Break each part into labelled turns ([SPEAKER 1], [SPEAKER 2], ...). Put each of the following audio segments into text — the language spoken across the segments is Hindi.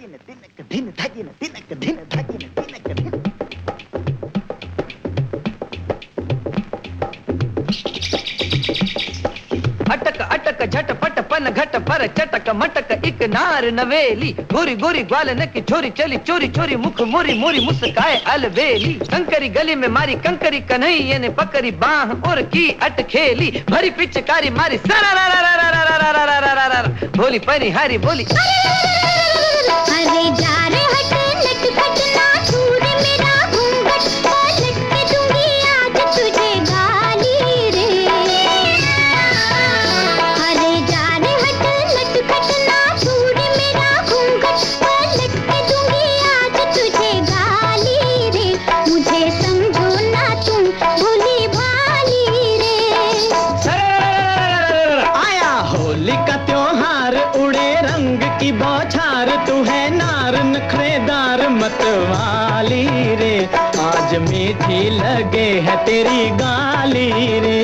[SPEAKER 1] धागिन तिनक धिन धागिन तिनक धिन धागिन तिनक धिन।
[SPEAKER 2] अटक अटक झटपट पन घट पर चटक मटक एक नार नवेली गोरी गोरी ग्वालन की छोरी चली चोरी चोरी मुख मोरी मोरी मुस्काए अलबेली। कंकरी गली में मारी कंकरी कन्हैया ने पकड़ी बाह और की अटखेली भरी पिचकारी मारी सरा बोली परिहारी बोली
[SPEAKER 3] अरे जा रे हट नट खट ना छूर मेरा घूंघट पलट के दूंगी आज तुझे गाली रे। अरे जा रे हट नट खट ना छूर मेरा घूंघट पलट के दूंगी आज तुझे गाली रे। मुझे समझो ना तुम भोली भाली रे।
[SPEAKER 4] आया होली का त्योहार उड़े रंग की बौछार तू है नार नखरेदार मतवाली रे। आज मीठी लगे है तेरी गाली रे।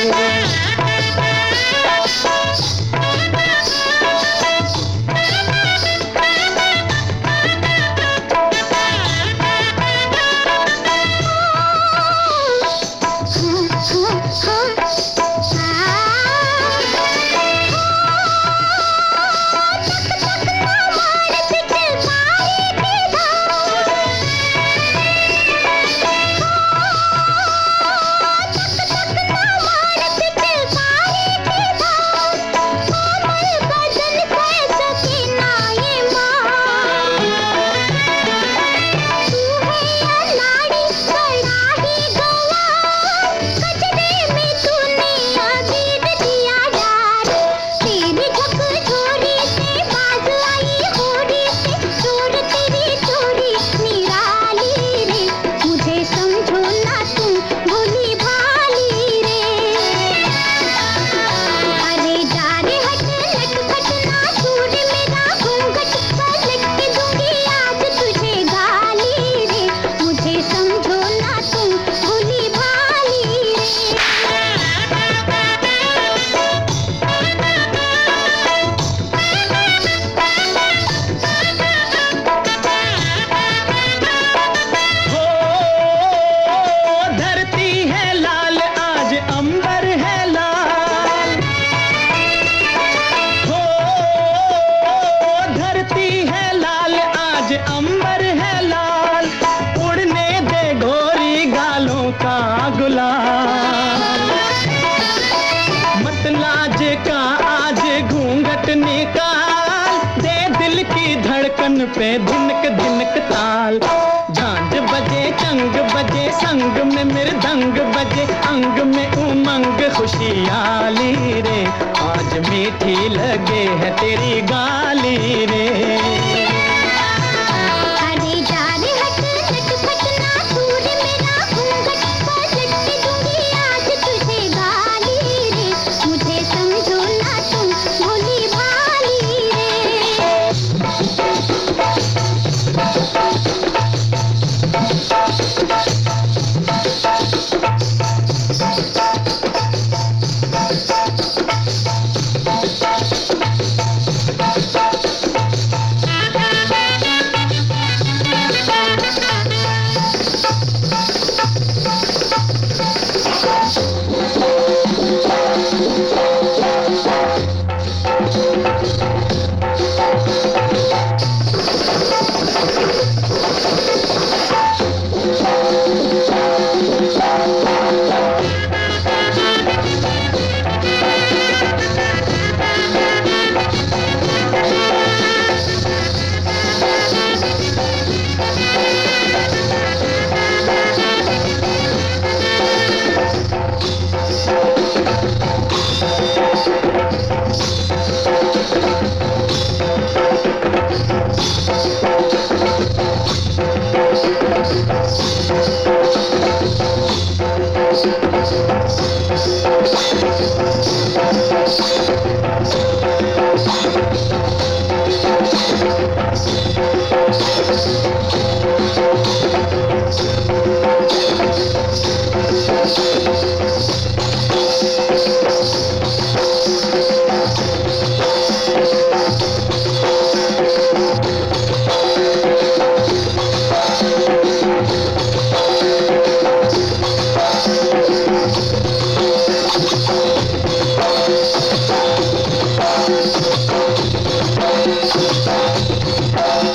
[SPEAKER 4] अंबर है लाल उड़ने दे गोरी गालों का गुलाल। मत लाज का आज घूंघट निकाल दे दिल की धड़कन पे धिनक धिनक ताल। झांझ बजे चंग बजे संग में मृदंग बजे अंग में उमंग खुशियाली रे। आज मीठी लगे है तेरी गाली रे।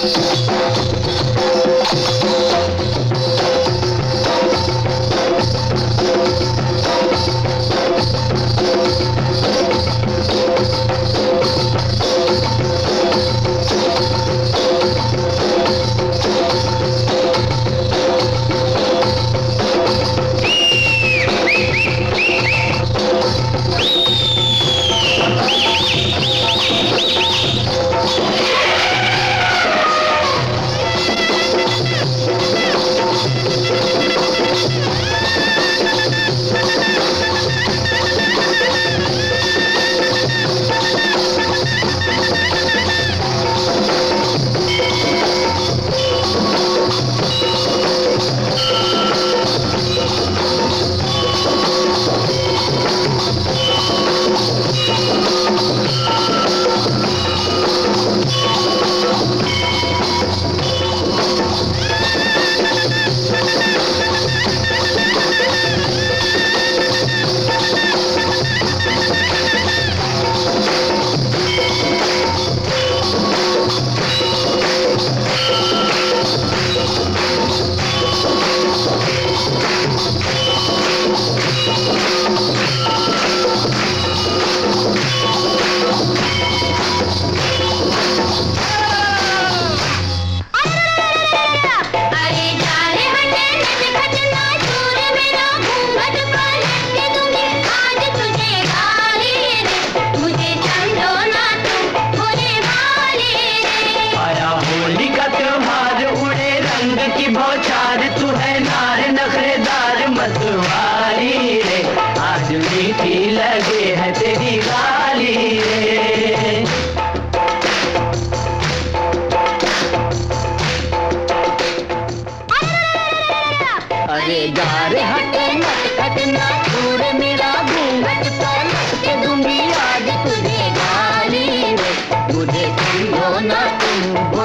[SPEAKER 2] मुझे समझो ना तुम